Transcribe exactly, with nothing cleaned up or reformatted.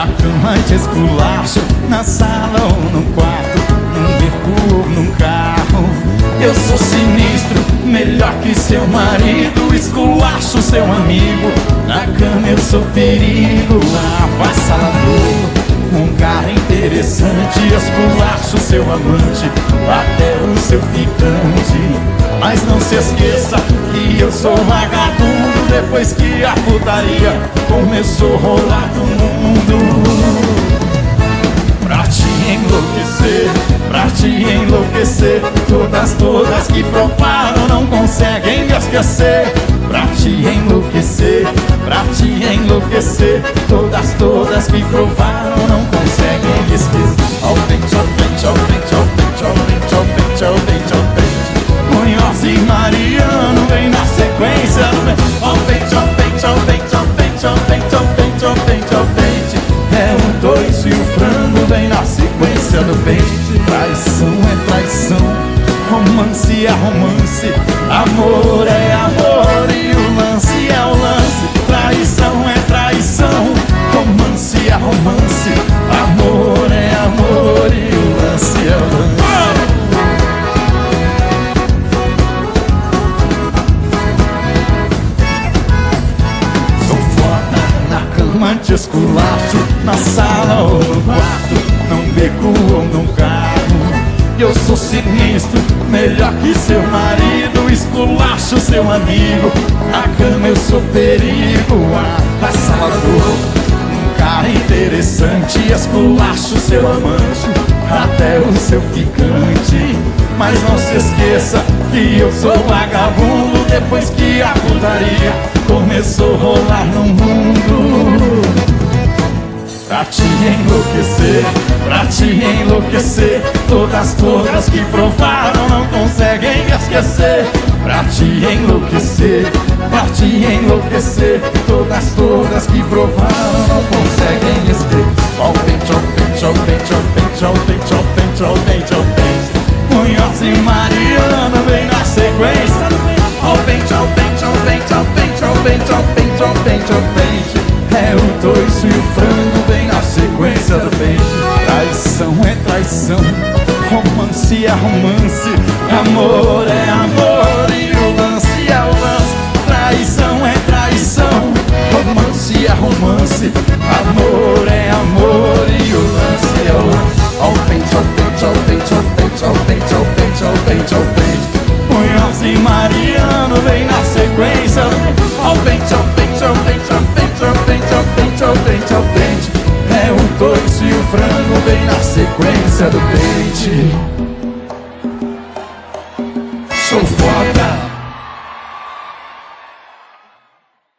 na cama te esculacho, na sala ou no quarto, num beco ou num carro. Eu sou sinistro, melhor que seu marido, esculacho seu amigo, na cama eu sou perigo. Avassalador, um cara interessante, esculacho seu amante, até o seu ficante. Mas não se esqueça que eu sou vagabundo, depois que a putaria começou a rolar no mundo. Pra te enlouquecer, pra te enlouquecer, todas, todas que provaram não conseguem me esquecer. Pra te enlouquecer, pra te enlouquecer, todas, todas que provaram não conseguem me esquecer. Ao pente, ao pente, ao pente, ao pente, ao pente, ao pente, ao pente, ao pente. Munhoz e Mariano vem na sequência. Ao pente, ao pente, ao pente, ao pente, ao pente, ao pente, ao pente, ao pente. É um dois e o frango vem na sequência do pente. Traição é traição, romance é romance, amor é amor e o lance é o lance. Traição é traição, romance é romance, amor é amor e o lance é o lance. Sou foda na cama te esculacho, na sala ou no quarto, num beco ou num carro. Eu sou sinistro, melhor que seu marido, esculacho seu amigo, na cama eu sou perigo. Avassalador, um cara interessante, esculacho seu amante, até o seu ficante. Mas não se esqueça que eu sou vagabundo, depois que a putaria começou a rolar no mundo. Pra te enlouquecer, pra te enlouquecer, todas, todas que provaram não conseguem me esquecer. Pra te enlouquecer, pra te enlouquecer, todas, todas que provaram não conseguem me esquecer. Ao pente, ao pente, ao pente, ao pente, ao pente, ao pente, ao pente, ao pente. Munhoz e Mariano vem na sequência. Ao pente, ao pente, ao pente, ao pente, ao pente, ao pente, ao pente, ao pente. É o dois e o frango vem na sequência do pente. Traição é traição, romance é romance, amor é amor e o lance é o lance. Traição é traição, romance é romance, amor é amor e o lance é o lance. Ao pente, ao pente, ao pente, ao pente, ao pente, ao pente, ao pente, ao pente. Munhoz e Mariano vem na sequência. Ao pente, ao pente, ao pente, ao pente, ao pente, ao pente, ao pente, ao pente. É o dois e o frango vem na sequência do pente.